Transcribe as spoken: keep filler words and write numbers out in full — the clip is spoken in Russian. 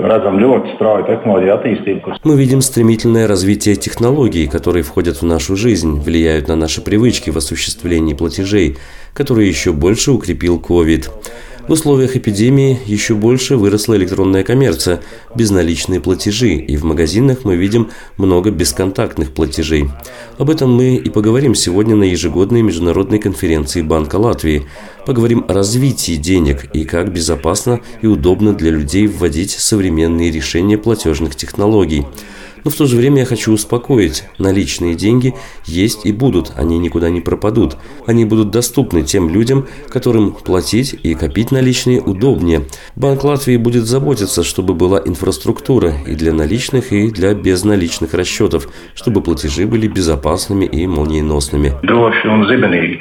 Мы видим стремительное развитие технологий, которые входят в нашу жизнь, влияют на наши привычки в осуществлении платежей, которые еще больше укрепил ковид. В условиях эпидемии еще больше выросла электронная коммерция, безналичные платежи, и в магазинах мы видим много бесконтактных платежей. Об этом мы и поговорим сегодня на ежегодной международной конференции Банка Латвии. Поговорим о развитии денег и как безопасно и удобно для людей вводить современные решения платежных технологий. Но в то же время я хочу успокоить. Наличные деньги есть и будут, они никуда не пропадут. Они будут доступны тем людям, которым платить и копить наличные удобнее. Банк Латвии будет заботиться, чтобы была инфраструктура и для наличных, и для безналичных расчетов, чтобы платежи были безопасными и молниеносными.